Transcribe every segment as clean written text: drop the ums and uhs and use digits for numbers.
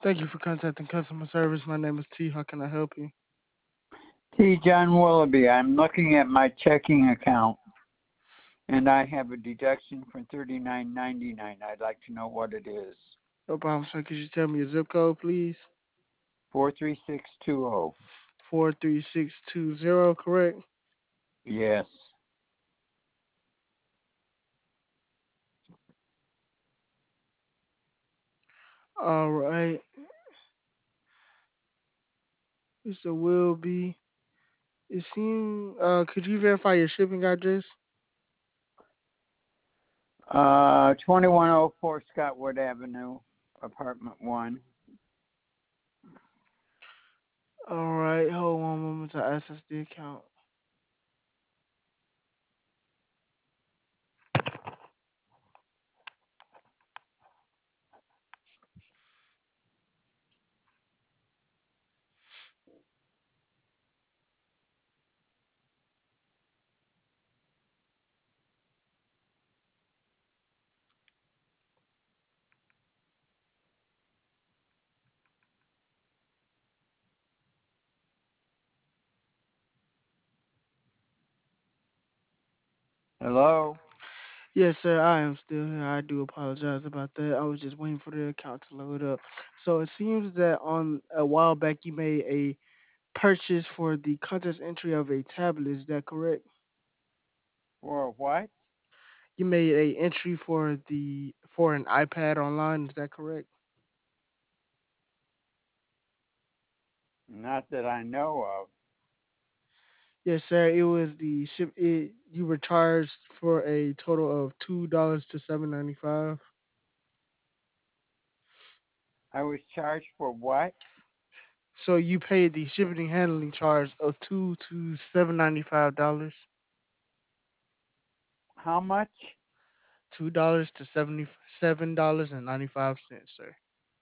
Thank you for contacting customer service. My name is T. How can I help you? T. John Willoughby. I'm looking at my checking account, and I have a deduction for $39.99. I'd like to know what it is. No problem, sir. Could you tell me your zip code, please? 43620. 43620, correct? Yes. All right. Mr. Wilby. It seems, could you verify your shipping address? 2104 Scottwood Avenue, apartment 1. All right. Hold one moment to access the account. Hello? Yes, sir. I am still here. I do apologize about that. I was just waiting for the account to load up. So it seems that on a while back you made a purchase for the contest entry of a tablet. Is that correct? For what? You made a entry for an iPad online. Is that correct? Not that I know of. Yes, sir. It was the ship. You were charged for a total of $2 to 7.95. I was charged for what? So you paid the shipping and handling charge of $2 to $7.95. How much? $2 to $77.95, sir.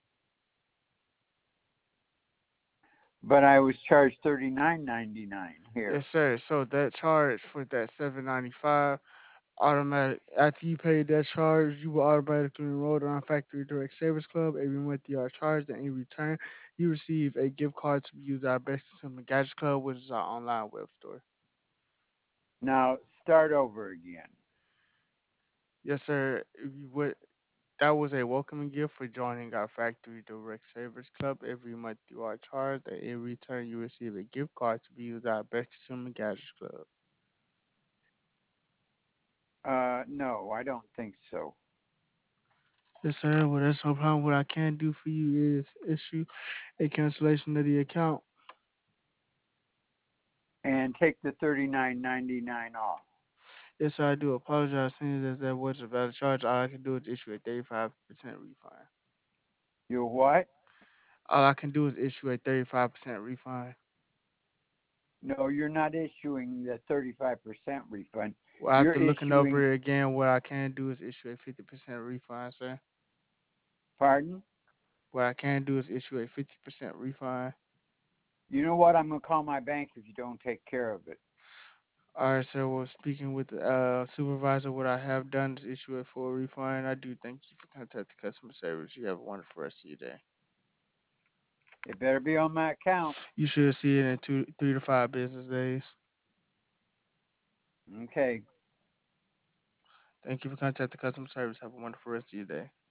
But I was charged $39.99 here. Yes, sir. So that charge for that 7.95 automatic after you pay that charge, you will automatically enroll on Factory Direct Savers Club. Every month you are charged, and in return, you receive a gift card to be used at our Best Consumer Gadgets Club, which is our online web store. Now, start over again. Yes, sir. If you would, that was a welcoming gift for joining our Factory Direct Savers Club. Every month you are charged, and in return, you receive a gift card to be used at our Best Consumer Gadgets Club. No, I don't think so. Yes, sir. Well, that's no problem. What I can do for you is issue a cancellation of the account. And take the $39.99 off. Yes, sir, I do apologize. Seeing as that was a valid charge, all I can do is issue a 35% refund. You what? All I can do is issue a 35% refund. No, you're not issuing the 35% refund. Well, You're after looking issuing, over it again, what I can do is issue a 50% refund, sir. pardon? What I can do is issue a 50% refund. You know what? I'm going to call my bank if you don't take care of it. All right, sir. Well, speaking with the supervisor, what I have done is issue a full refund. I do thank you for contacting customer service. You have a wonderful rest of your day. It better be on my account. You should see it in 3 to 5 business days. Okay. Thank you for contacting customer service. Have a wonderful rest of your day.